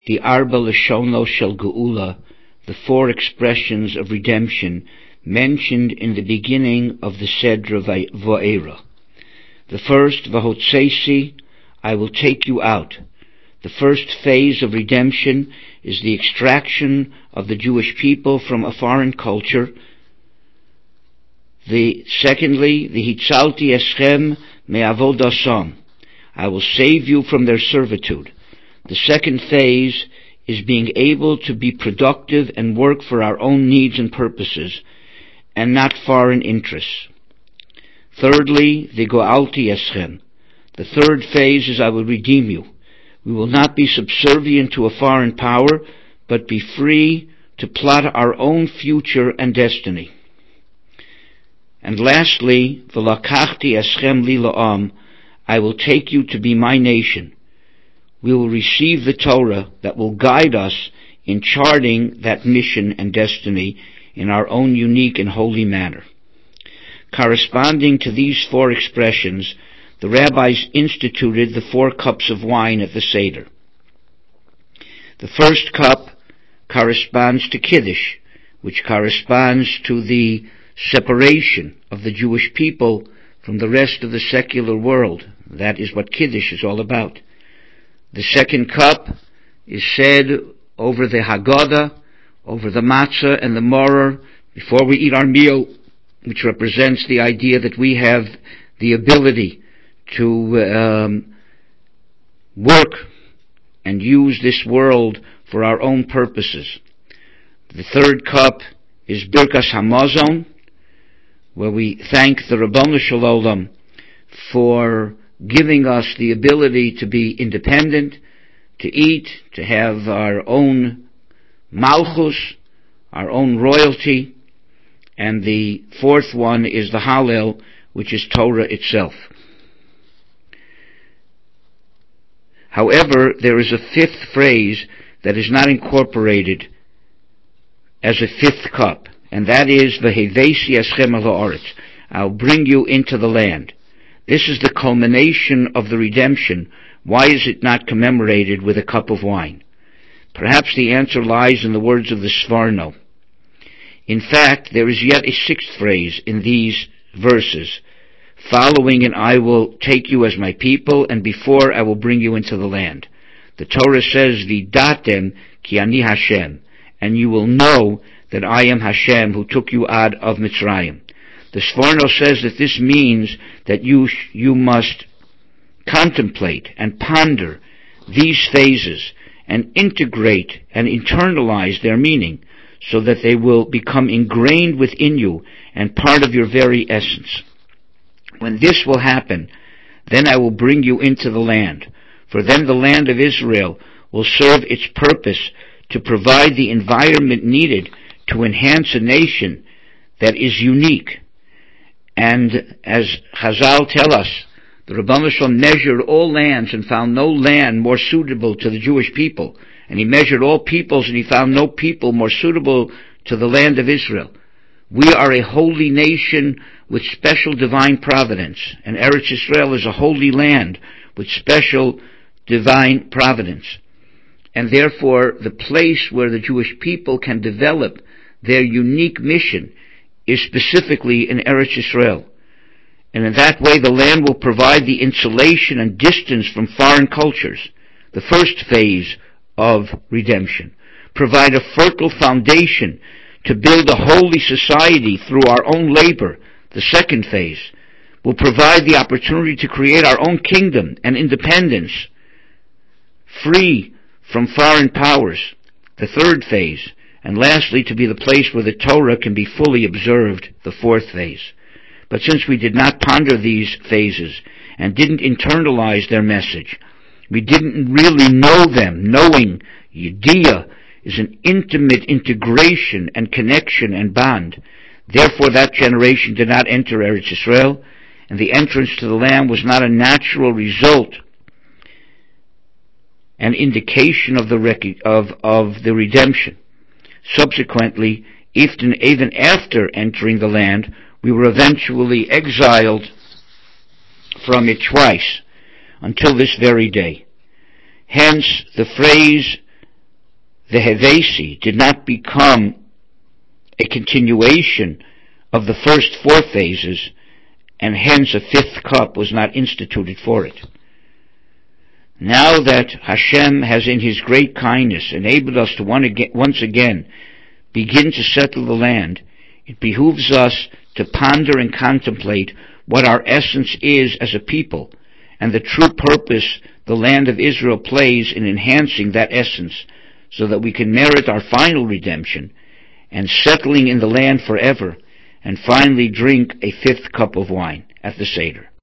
the Arba Lashono Shel Geula, the four expressions of redemption mentioned in the beginning of the Sedra Va'era. The first, Vahotseisi, I will take you out. The first phase of redemption is the extraction of the Jewish people from a foreign culture. Secondly, the Hitzalti Eschem Me'avodasam, I will save you from their servitude. The second phase is being able to be productive and work for our own needs and purposes, and not foreign interests. Thirdly, the Go'alti Eschem. The third phase is I will redeem you. We will not be subservient to a foreign power, but be free to plot our own future and destiny. And lastly, V'lakachti eschem li la'am, I will take you to be my nation. We will receive the Torah that will guide us in charting that mission and destiny in our own unique and holy manner. Corresponding to these four expressions, the rabbis instituted the 4 cups of wine at the Seder. The first cup corresponds to Kiddush, which corresponds to the separation of the Jewish people from the rest of the secular world. That is what Kiddush is all about. The second cup is said over the Haggadah, over the matzah and the maror, before we eat our meal, which represents the idea that we have the ability to work and use this world for our own purposes. The third cup is Birkas Hamazon, where we thank the Rabbanu Shalom for giving us the ability to be independent, to eat, to have our own malchus, our own royalty. And the fourth one is the Hallel, which is Torah itself. However, there is a fifth phrase that is not incorporated as a fifth cup, and that is V'hevesi eschem al ha'aretz, I'll bring you into the land. This is the culmination of the redemption. Why is it not commemorated with a cup of wine? Perhaps the answer lies in the words of the Sforno. In fact, there is yet a sixth phrase in these verses, following and I will take you as my people, and before I will bring you into the land. The Torah says, Vidatem ki ani Hashem, and you will know that I am Hashem who took you out of Mitzrayim. The Sforno says that this means that you must contemplate and ponder these phases and integrate and internalize their meaning so that they will become ingrained within you and part of your very essence. When this will happen, then I will bring you into the land, for then the land of Israel will serve its purpose to provide the environment needed to enhance a nation that is unique. And as Chazal tell us, the Rabbanu Shalom measured all lands and found no land more suitable to the Jewish people. And he measured all peoples and he found no people more suitable to the land of Israel. We are a holy nation with special divine providence, and Eretz Yisrael is a holy land with special divine providence. And therefore, the place where the Jewish people can develop their unique mission is specifically in Eretz Yisrael. And in that way, the land will provide the insulation and distance from foreign cultures, the first phase of redemption. Provide a fertile foundation to build a holy society through our own labor, the second phase. Will provide the opportunity to create our own kingdom and independence, free from foreign powers, the third phase. And lastly, to be the place where the Torah can be fully observed, the fourth phase. But since we did not ponder these phases and didn't internalize their message, we didn't really know them. Knowing, Yediyah, is an intimate integration and connection and bond. Therefore, that generation did not enter Eretz Yisrael, and the entrance to the land was not a natural result, an indication of the redemption. Subsequently, even after entering the land, we were eventually exiled from it twice, until this very day. Hence, the phrase the Hevesi did not become a continuation of the first 4 phases, and hence a 5th cup was not instituted for it. Now that Hashem has in His great kindness enabled us to once again begin to settle the land, it behooves us to ponder and contemplate what our essence is as a people, and the true purpose the land of Israel plays in enhancing that essence, so that we can merit our final redemption and settling in the land forever, and finally drink a 5th cup of wine at the Seder.